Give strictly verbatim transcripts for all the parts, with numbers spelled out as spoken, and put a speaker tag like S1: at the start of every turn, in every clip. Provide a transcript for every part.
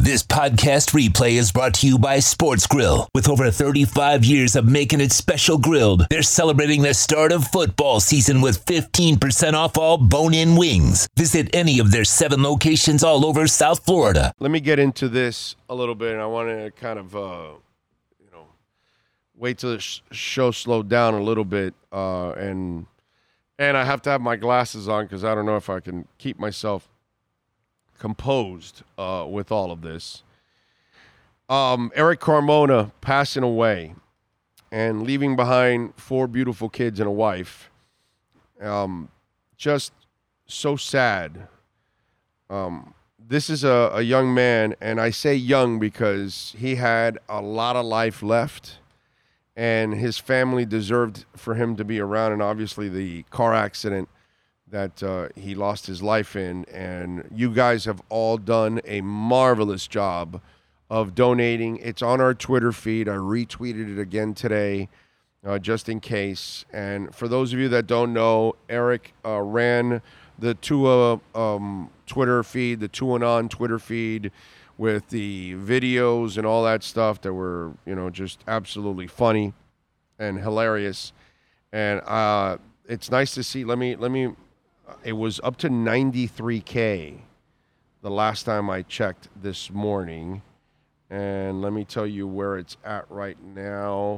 S1: This podcast replay is brought to you by Sports Grill. With over thirty-five years of making it special grilled, they're celebrating the start of football season with fifteen percent off all bone-in wings. Visit any of their seven locations all over South Florida.
S2: Let me get into this a little bit, and I want to kind of, uh, you know, wait till the sh- show slowed down a little bit, uh, and and I have to have my glasses on because I don't know if I can keep myself composed uh, with all of this. Um, Eric Carmona passing away and leaving behind four beautiful kids and a wife. Um, just so sad. Um, this is a, a young man, and I say young because he had a lot of life left, and his family deserved for him to be around, and obviously the car accident that uh, he lost his life in, and you guys have all done a marvelous job of donating. It's on our Twitter feed. I retweeted it again today, uh, just in case. And for those of you that don't know, Eric uh, ran the Tua um, Twitter feed, the Tua and On Twitter feed, with the videos and all that stuff that were, you know, just absolutely funny and hilarious. And uh, it's nice to see. Let me let me. It was up to ninety-three K the last time I checked this morning. And let me tell you where it's at right now.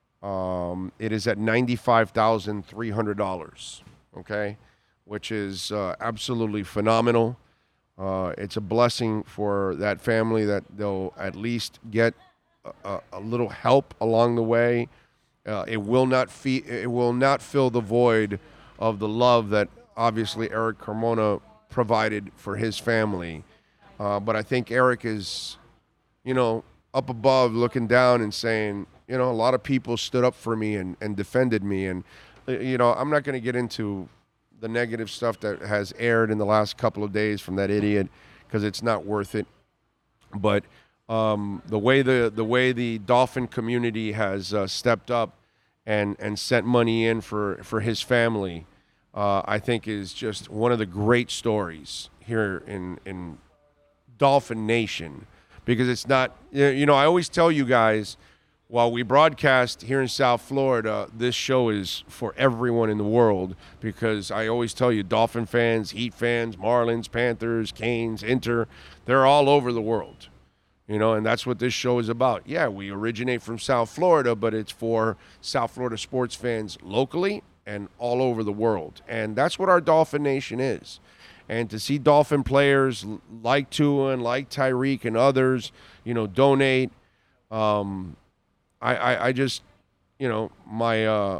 S2: Um, it is at ninety-five thousand three hundred dollars, okay, which is uh, absolutely phenomenal. Uh, it's a blessing for that family that they'll at least get a, a little help along the way. Uh, it will not fee- it will not fill the void of the love that obviously Eric Carmona provided for his family. Uh, but I think Eric is, you know, up above looking down and saying, you know, a lot of people stood up for me and, and defended me. And, you know, I'm not going to get into the negative stuff that has aired in the last couple of days from that idiot because it's not worth it. But um, the way the the way the Dolphin community has uh, stepped up and, and sent money in for, for his family, Uh, I think is just one of the great stories here in, in Dolphin Nation, because it's not, you know, I always tell you guys, while we broadcast here in South Florida, this show is for everyone in the world, because I always tell you, Dolphin fans, Heat fans, Marlins, Panthers, Canes, Inter, they're all over the world, you know, and that's what this show is about. Yeah, we originate from South Florida, but it's for South Florida sports fans locally and all over the world. And that's what our Dolphin Nation is. And to see Dolphin players like Tua and like Tyreek and others, you know, donate, um, I, I, I just, you know, my uh,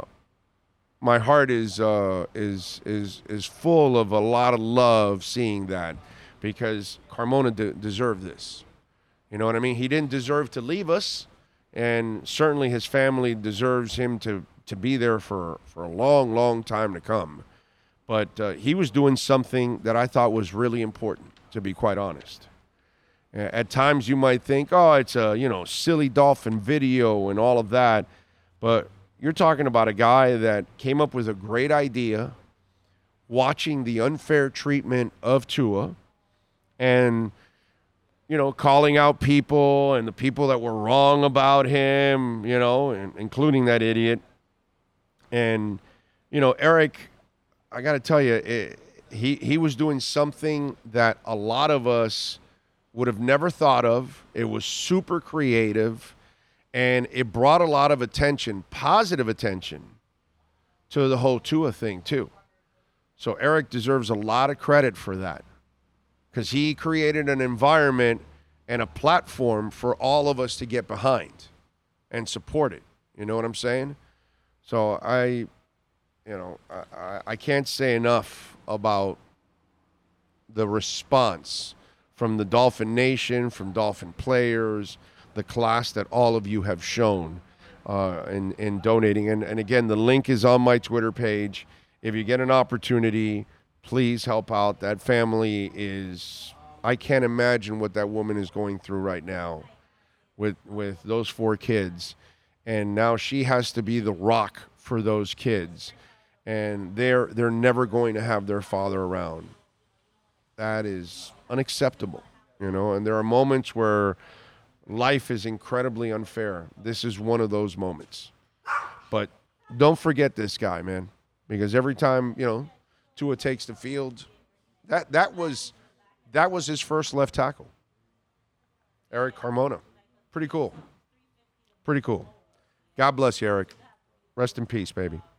S2: my heart is uh, is is is full of a lot of love seeing that, because Carmona de- deserved this. You know what I mean? He didn't deserve to leave us, and certainly his family deserves him to to be there for, for a long, long time to come. But uh, he was doing something that I thought was really important, to be quite honest. At times you might think, oh, it's a, you know, silly Dolphin video and all of that. But you're talking about a guy that came up with a great idea, watching the unfair treatment of Tua, and, you know, calling out people and the people that were wrong about him, you know, including that idiot. And, you know, Eric, I got to tell you, it, he, he was doing something that a lot of us would have never thought of. It was super creative, and it brought a lot of attention, positive attention, to the whole Tua thing, too. So Eric deserves a lot of credit for that, because he created an environment and a platform for all of us to get behind and support it. You know what I'm saying? So I, you know, I, I can't say enough about the response from the Dolphin Nation, from Dolphin players, the class that all of you have shown uh, in, in donating. And, and again, the link is on my Twitter page. If you get an opportunity, please help out. That family is, I can't imagine what that woman is going through right now with with those four kids. And now she has to be the rock for those kids. And they're they're never going to have their father around. That is unacceptable. you know, and there are moments where life is incredibly unfair. This is one of those moments. But don't forget this guy, man, because every time, you know, Tua takes the field, that that was that was his first left tackle. Eric Carmona. Pretty cool. Pretty cool. God bless you, Eric. Rest in peace, baby.